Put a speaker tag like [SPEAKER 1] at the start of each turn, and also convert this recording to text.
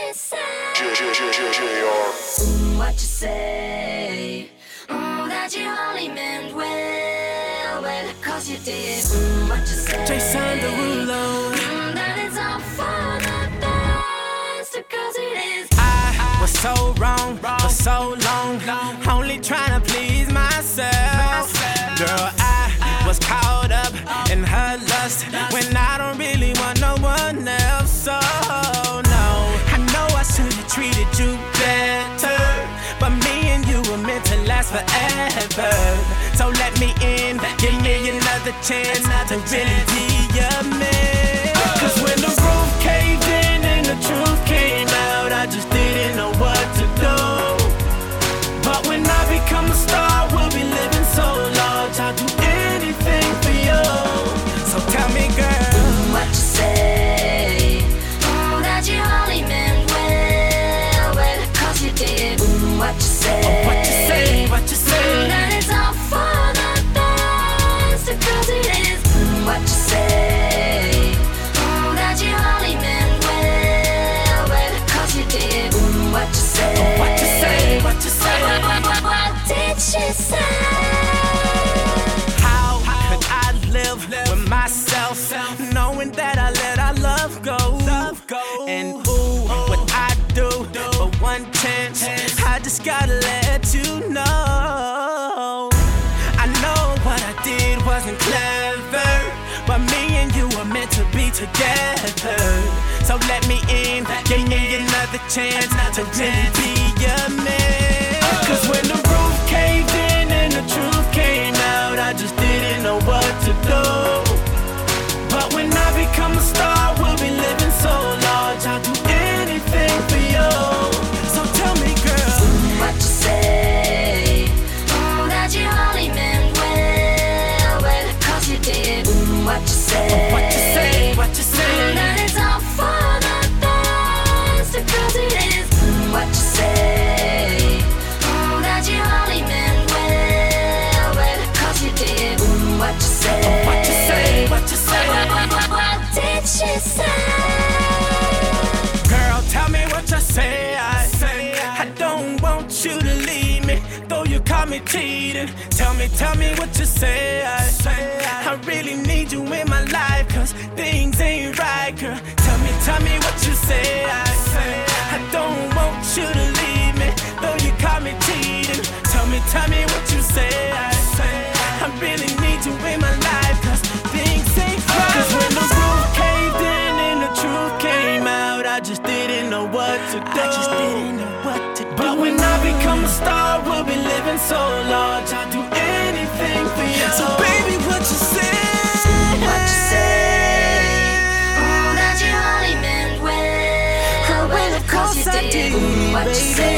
[SPEAKER 1] she say?
[SPEAKER 2] What you say? That you only meant well, cause you did. What you say?
[SPEAKER 3] Jason Derulo.
[SPEAKER 2] That it's all for the best, cause it is.
[SPEAKER 3] I was so wrong for so long, only trying to please myself. Girl, I was caught up in her lust when I don't really want no one else. So no, I know I should have treated you better, but me and you were meant to last forever. So let me in, give me another chance to really be your man. Cause when the roof caved in and the truth came out, I just didn't know what to do. But when I become a star, we'll be living so large, I'll do anything for you. So tell me, girl,
[SPEAKER 2] what you say? That you only meant well, cause you did. What you say?
[SPEAKER 3] what you say, what you say?
[SPEAKER 2] That it's all for the best, cause it is. What you say? That you only meant well, cause you did. What you say?
[SPEAKER 3] What you say, what you say?
[SPEAKER 2] What did she say?
[SPEAKER 3] How could I live with myself, knowing that I let our love go? And ooh, what I do for one chance, I just gotta let you know. I know what I did wasn't clever, but me and you were meant to be together. So let me in, give me another chance to really be your man. Cause when the roof caved in and the truth came out, I just didn't know what to do. But when I become a star, we'll be living so large, I'll do anything for you. So tell me, girl,
[SPEAKER 2] what you say? That you only meant well, cause you did. What you say?
[SPEAKER 3] what you say, what you say?
[SPEAKER 2] That it's all for the best, cause it is. What you say? That you only meant well, cause you did. What you say?
[SPEAKER 3] What you say, what you say?
[SPEAKER 2] What did she say?
[SPEAKER 3] Girl, tell me what you say. I don't want you to leave me, though you caught me cheating. Tell me what you say. I really need you in my life, cause things ain't right, girl. Tell me what you say. I don't want you to leave me, though you caught me cheating. Tell me what you say. I really need you in my life, cause things ain't right. Cause when the roof caved in and the truth came out, I just didn't know what to do. But when I become a star, we'll be living so large, I'll do anything for you. So baby, what you say?
[SPEAKER 2] What you say? That you only meant well, of course you did. What you say?